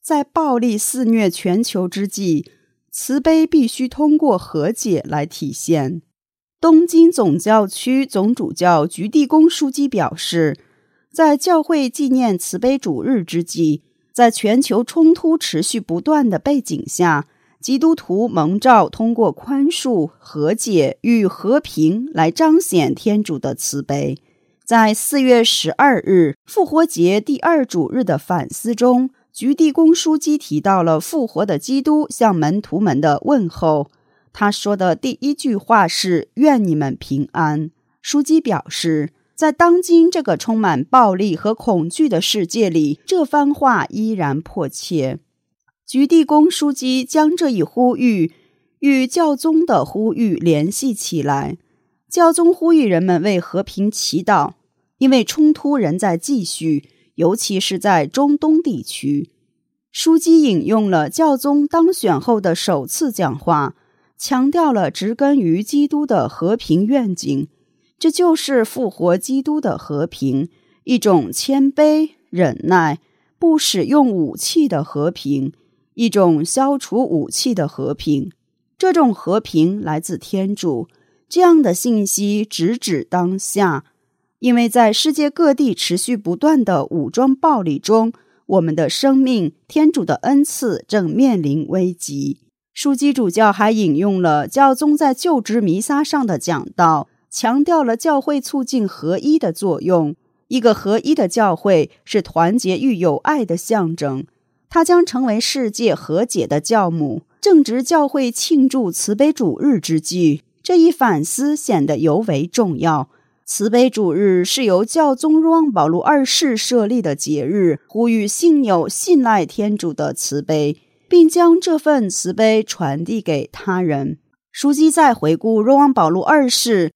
在暴力肆虐全球之际，慈悲必须通过和解来体现。东京总教区总主教菊地公枢机表示，在教会纪念慈悲主日之际，在全球冲突持续不断的背景下，基督徒蒙召通过宽恕、和解与和平来彰显天主的慈悲。在4月12日复活节第二主日的反思中，菊地公枢机提到了复活的基督向门徒们的问候。他说的第一句话是愿你们平安。枢机表示，在当今这个充满暴力和恐惧的世界里，这番话依然迫切。菊地公枢机将这一呼吁与教宗的呼吁联系起来。教宗呼吁人们为和平祈祷，因为冲突仍在继续，尤其是在中东地区。枢机引用了教宗当选后的首次讲话，强调了植根于基督的和平愿景，这就是复活基督的和平，一种谦卑、忍耐、不使用武器的和平，一种消除武器的和平。这种和平来自天主，这样的信息直指当下，因为在世界各地持续不断的武装暴力中，我们的生命、天主的恩赐正面临危机。枢机主教还引用了教宗在就职弥撒上的讲道，强调了教会促进合一的作用。一个合一的教会是团结与友爱的象征，它将成为世界和解的教母。正值教会庆祝慈悲主日之际，这一反思显得尤为重要。慈悲主日是由教宗若望保禄二世设立的节日，呼吁信友信赖天主的慈悲，并将这份慈悲传递给他人。枢机在回顾若望保禄二世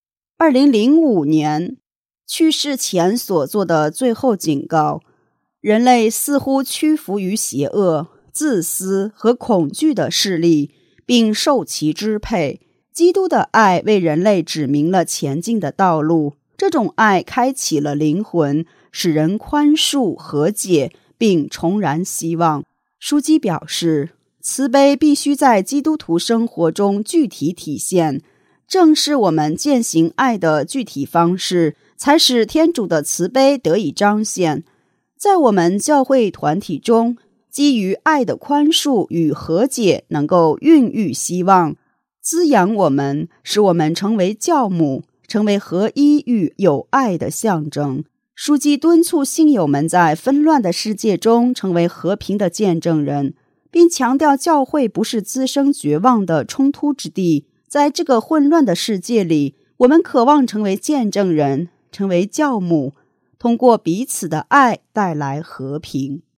2005年去世前所做的最后警告，人类似乎屈服于邪恶、自私和恐惧的势力，并受其支配。基督的爱为人类指明了前进的道路，这种爱开启了灵魂，使人宽恕、和解，并重燃希望。枢机表示，慈悲必须在基督徒生活中具体体现，正是我们践行爱的具体方式，才使天主的慈悲得以彰显。在我们教会团体中，基于爱的宽恕与和解能够孕育希望，滋养我们，使我们成为教母，成为合一与友爱的象征。枢机敦促信友们在纷乱的世界中成为和平的见证人，并强调教会不是滋生绝望的冲突之地。在这个混乱的世界里，我们渴望成为见证人，成为教母，通过彼此的爱带来和平。